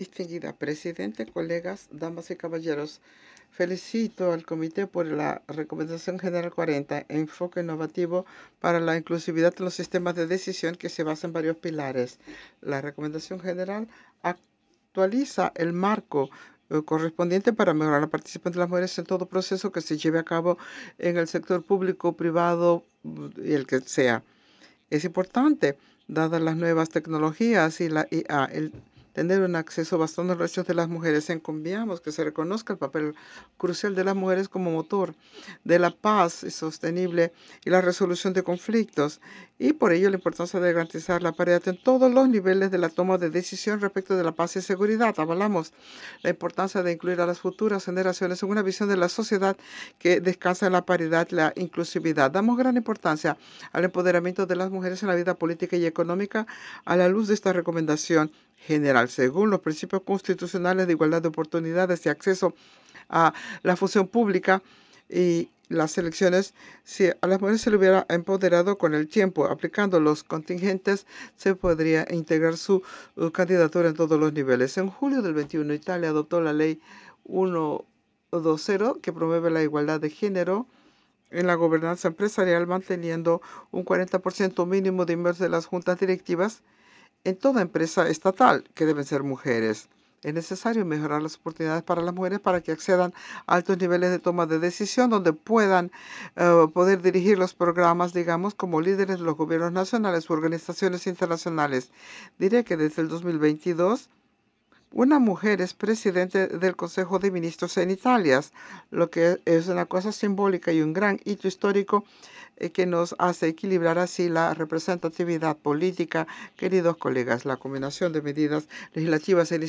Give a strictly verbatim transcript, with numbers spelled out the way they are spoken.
Distinguida Presidente, colegas, damas y caballeros, felicito al Comité por la Recomendación General cuarenta, enfoque innovativo para la inclusividad en los sistemas de decisión que se basa en varios pilares. La Recomendación General actualiza el marco eh, correspondiente para mejorar la participación de las mujeres en todo proceso que se lleve a cabo en el sector público, privado y el que sea. Es importante, dadas las nuevas tecnologías y la I A, el tener un acceso basado en los derechos de las mujeres. Encomiamos que se reconozca el papel crucial de las mujeres como motor de la paz sostenible y la resolución de conflictos, y por ello la importancia de garantizar la paridad en todos los niveles de la toma de decisión respecto de la paz y seguridad. Avalamos la importancia de incluir a las futuras generaciones en una visión de la sociedad que descansa en la paridad y la inclusividad. Damos gran importancia al empoderamiento de las mujeres en la vida política y económica a la luz de esta recomendación general. Según los principios constitucionales de igualdad de oportunidades y acceso a la función pública y las elecciones, si a las mujeres se le hubiera empoderado con el tiempo, aplicando los contingentes, se podría integrar su uh, candidatura en todos los niveles. En julio del veintiuno, Italia adoptó la ley ciento veinte que promueve la igualdad de género en la gobernanza empresarial, manteniendo un cuarenta por ciento mínimo de miembros de las juntas directivas en toda empresa estatal, que deben ser mujeres. Es necesario mejorar las oportunidades para las mujeres para que accedan a altos niveles de toma de decisión, donde puedan uh, poder dirigir los programas, digamos, como líderes de los gobiernos nacionales u organizaciones internacionales. Diré que desde el dos mil veintidós, una mujer es presidente del Consejo de Ministros en Italia, lo que es una cosa simbólica y un gran hito histórico eh, que nos hace equilibrar así la representatividad política. Queridos colegas, la combinación de medidas legislativas e